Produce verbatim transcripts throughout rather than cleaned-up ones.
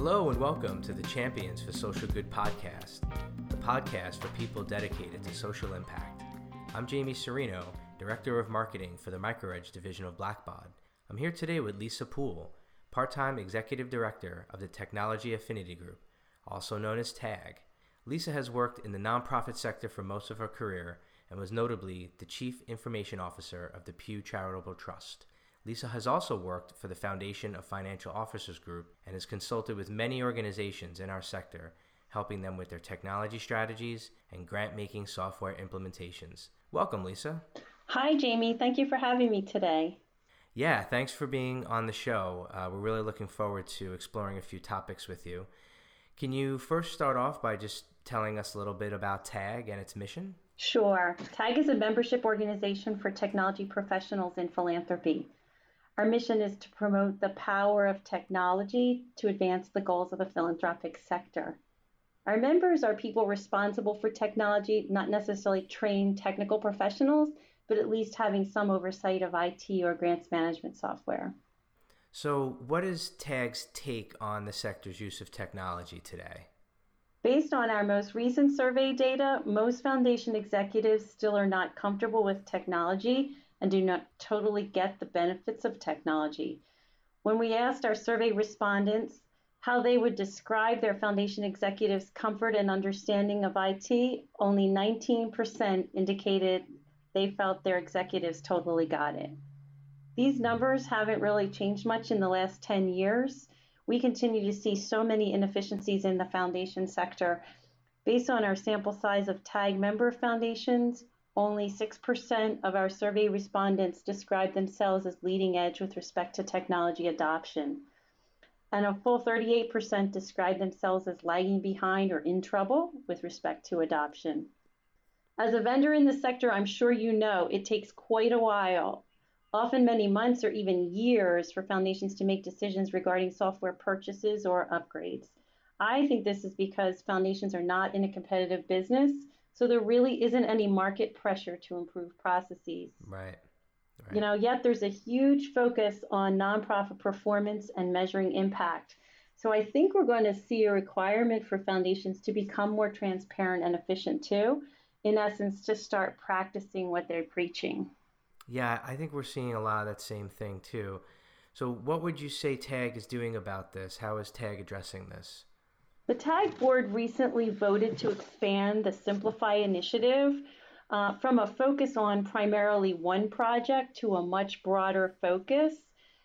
Hello and welcome to the Champions for Social Good podcast, the podcast for people dedicated to social impact. I'm Jamie Serino, Director of Marketing for the MicroEdge division of Blackbaud. I'm here today with Lisa Poole, part-time Executive Director of the Technology Affinity Group, also known as TAG. Lisa has worked in the nonprofit sector for most of her career and was notably the Chief Information Officer of the Pew Charitable Trust. Lisa has also worked for the Foundation of Financial Officers Group and has consulted with many organizations in our sector, helping them with their technology strategies and grant-making software implementations. Welcome, Lisa. Hi, Jamie. Thank you for having me today. Yeah, thanks for being on the show. Uh, we're really looking forward to exploring a few topics with you. Can you first start off by just telling us a little bit about TAG and its mission? Sure. TAG is a membership organization for technology professionals in philanthropy. Our mission is to promote the power of technology to advance the goals of the philanthropic sector. Our members are people responsible for technology, not necessarily trained technical professionals, but at least having some oversight of I T or grants management software. So what is TAG's take on the sector's use of technology today? Based on our most recent survey data, most foundation executives still are not comfortable with technology and do not totally get the benefits of technology. When we asked our survey respondents how they would describe their foundation executives' comfort and understanding of I T, only nineteen percent indicated they felt their executives totally got it. These numbers haven't really changed much in the last ten years. We continue to see so many inefficiencies in the foundation sector. Based on our sample size of TAG member foundations, only six percent of our survey respondents described themselves as leading edge with respect to technology adoption. And a full thirty-eight percent described themselves as lagging behind or in trouble with respect to adoption. As a vendor in the sector, I'm sure you know it takes quite a while, often many months or even years, for foundations to make decisions regarding software purchases or upgrades. I think this is because foundations are not in a competitive business, so there really isn't any market pressure to improve processes. Right. Right. You know, yet there's a huge focus on nonprofit performance and measuring impact. So I think we're going to see a requirement for foundations to become more transparent and efficient too, in essence, to start practicing what they're preaching. Yeah, I think we're seeing a lot of that same thing too. So what would you say TAG is doing about this? How is TAG addressing this? The TAG board recently voted to expand the Simplify initiative uh, from a focus on primarily one project to a much broader focus.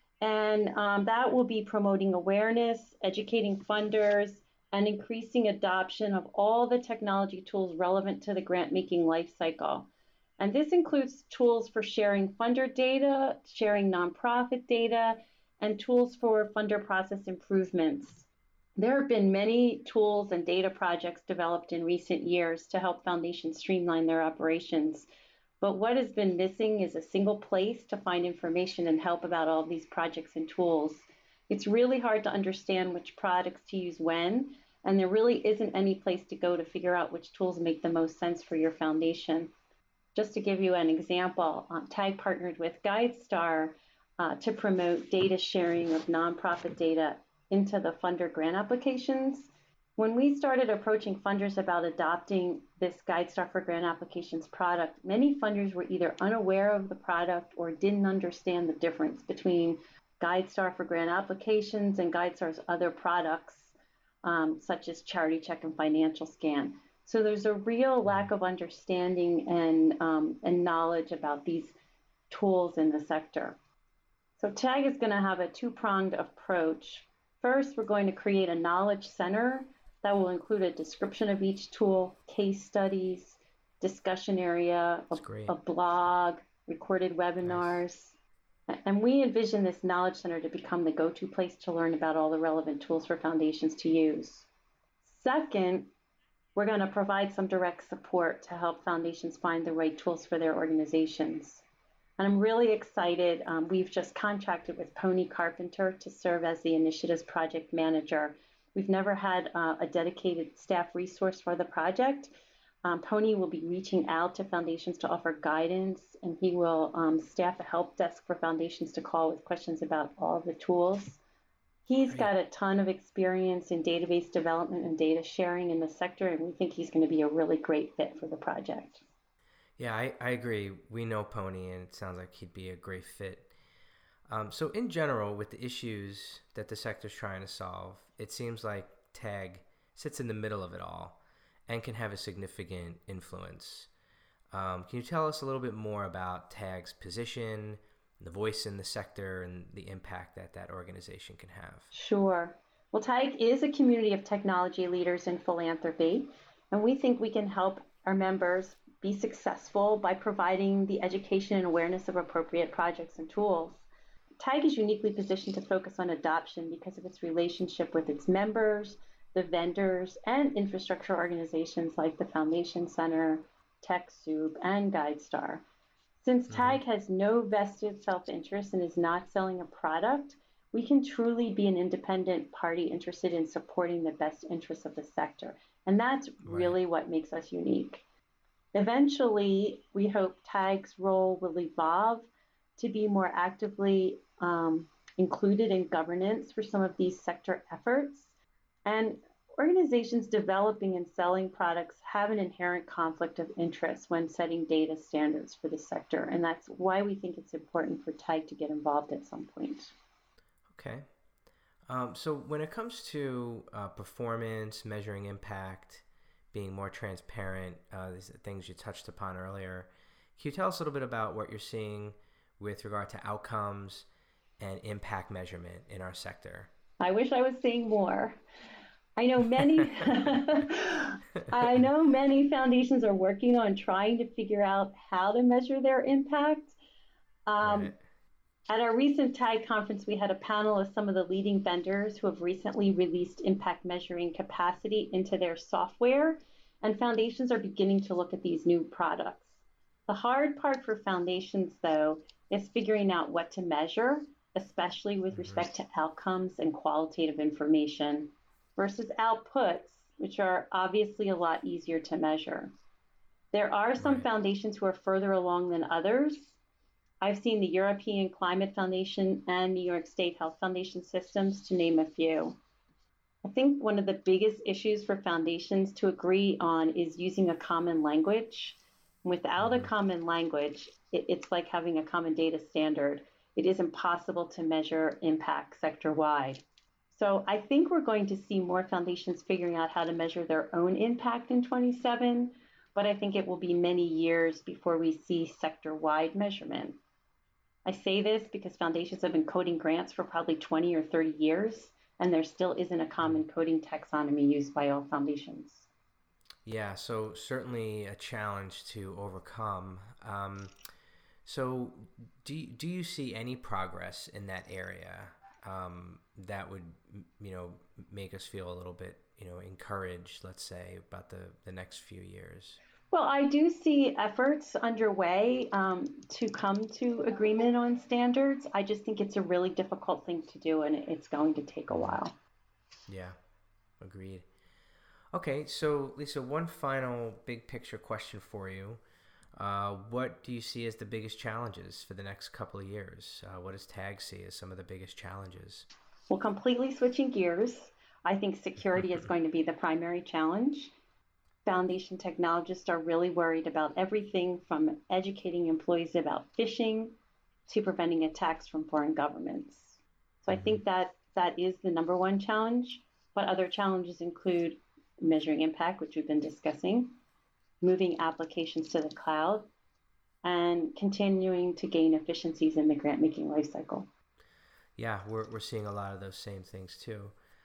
And um, that will be promoting awareness, educating funders, and increasing adoption of all the technology tools relevant to the grant-making lifecycle. And this includes tools for sharing funder data, sharing nonprofit data, and tools for funder process improvements. There have been many tools and data projects developed in recent years to help foundations streamline their operations. But what has been missing is a single place to find information and help about all of these projects and tools. It's really hard to understand which products to use when, and there really isn't any place to go to figure out which tools make the most sense for your foundation. Just to give you an example, um, TAG partnered with GuideStar uh, to promote data sharing of nonprofit data into the funder grant applications. When we started approaching funders about adopting this GuideStar for Grant Applications product, many funders were either unaware of the product or didn't understand the difference between GuideStar for Grant Applications and GuideStar's other products, um, such as Charity Check and Financial Scan. So there's a real lack of understanding and, um, and knowledge about these tools in the sector. So TAG is going to have a two-pronged approach. First, we're going to create a knowledge center that will include a description of each tool, case studies, discussion area, a, a blog, recorded webinars. Nice. And we envision this knowledge center to become the go-to place to learn about all the relevant tools for foundations to use. Second, we're going to provide some direct support to help foundations find the right tools for their organizations. And I'm really excited. Um, we've just contracted with Pony Carpenter to serve as the initiative's project manager. We've never had uh, a dedicated staff resource for the project. Um, Pony will be reaching out to foundations to offer guidance, and he will um, staff a help desk for foundations to call with questions about all of the tools. He's Great. got a ton of experience in database development and data sharing in the sector, and we think he's going to be a really great fit for the project. Yeah, I, I agree. We know Pony, and it sounds like he'd be a great fit. Um, so in general, with the issues that the sector's trying to solve, it seems like TAG sits in the middle of it all and can have a significant influence. Um, can you tell us a little bit more about TAG's position, the voice in the sector, and the impact that that organization can have? Sure. Well, TAG is a community of technology leaders in philanthropy, and we think we can help our members be successful by providing the education and awareness of appropriate projects and tools. TAG is uniquely positioned to focus on adoption because of its relationship with its members, the vendors, and infrastructure organizations like the Foundation Center, TechSoup, and GuideStar. Since TAG mm-hmm. has no vested self-interest and is not selling a product, we can truly be an independent party interested in supporting the best interests of the sector. And that's really right. what makes us unique. Eventually, we hope TAG's role will evolve to be more actively um, included in governance for some of these sector efforts. And organizations developing and selling products have an inherent conflict of interest when setting data standards for the sector. And that's why we think it's important for TAG to get involved at some point. Okay. Um, so when it comes to uh, performance, measuring impact, being more transparent, uh, these are things you touched upon earlier, can you tell us a little bit about what you're seeing with regard to outcomes and impact measurement in our sector? I wish I was seeing more. I know many I know many foundations are working on trying to figure out how to measure their impact. Um, right. At our recent TAG conference, we had a panel of some of the leading vendors who have recently released impact measuring capacity into their software, and foundations are beginning to look at these new products. The hard part for foundations, though, is figuring out what to measure, especially with mm-hmm. respect to outcomes and qualitative information, versus outputs, which are obviously a lot easier to measure. There are some right. foundations who are further along than others. I've seen the European Climate Foundation and New York State Health Foundation systems, to name a few. I think one of the biggest issues for foundations to agree on is using a common language. Without mm-hmm. a common language, it, it's like having a common data standard. It is impossible to measure impact sector-wide. So I think we're going to see more foundations figuring out how to measure their own impact in twenty-seven, but I think it will be many years before we see sector-wide measurement. I say this because foundations have been coding grants for probably twenty or thirty years, and there still isn't a common coding taxonomy used by all foundations. Yeah, so certainly a challenge to overcome. Um, so do, do you see any progress in that area um, that would, you know, make us feel a little bit, you know, encouraged, let's say, about the, the next few years? Well, I do see efforts underway um, to come to agreement on standards. I just think it's a really difficult thing to do, and it's going to take a while. Yeah, agreed. Okay, so Lisa, one final big picture question for you. Uh, what do you see as the biggest challenges for the next couple of years? Uh, what does TAG see as some of the biggest challenges? Well, completely switching gears, I think security is going to be the primary challenge. Foundation technologists are really worried about everything from educating employees about phishing to preventing attacks from foreign governments. So mm-hmm. I think that that is the number one challenge, but other challenges include measuring impact, which we've been discussing, moving applications to the cloud, and continuing to gain efficiencies in the grant-making lifecycle. Yeah, we're we're seeing a lot of those same things too.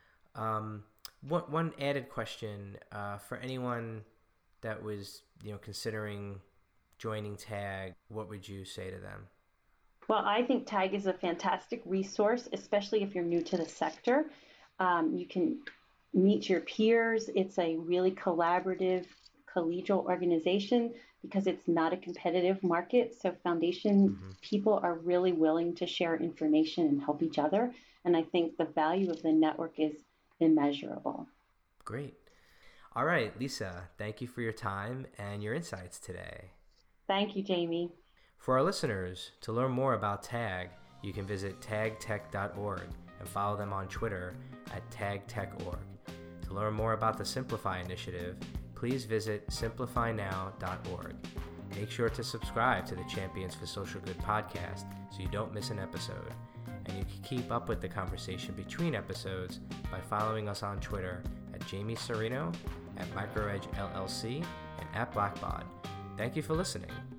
Um, one one added question uh, for anyone that was you know considering joining TAG, what would you say to them? Well, I think TAG is a fantastic resource, especially if you're new to the sector. Um, you can meet your peers. It's a really collaborative, collegial organization because it's not a competitive market. So foundation mm-hmm. people are really willing to share information and help each other. And I think the value of the network is immeasurable. Great. All right, Lisa, thank you for your time and your insights today. Thank you, Jamie. For our listeners, to learn more about TAG, you can visit tag tech dot org. and follow them on Twitter at tag tech org. To learn more about the Simplify initiative, please visit simplify now dot org. Make sure to subscribe to the Champions for Social Good podcast so you don't miss an episode. And you can keep up with the conversation between episodes by following us on Twitter at Jamie Serino, at MicroEdge L L C, and at Blackbaud. Thank you for listening.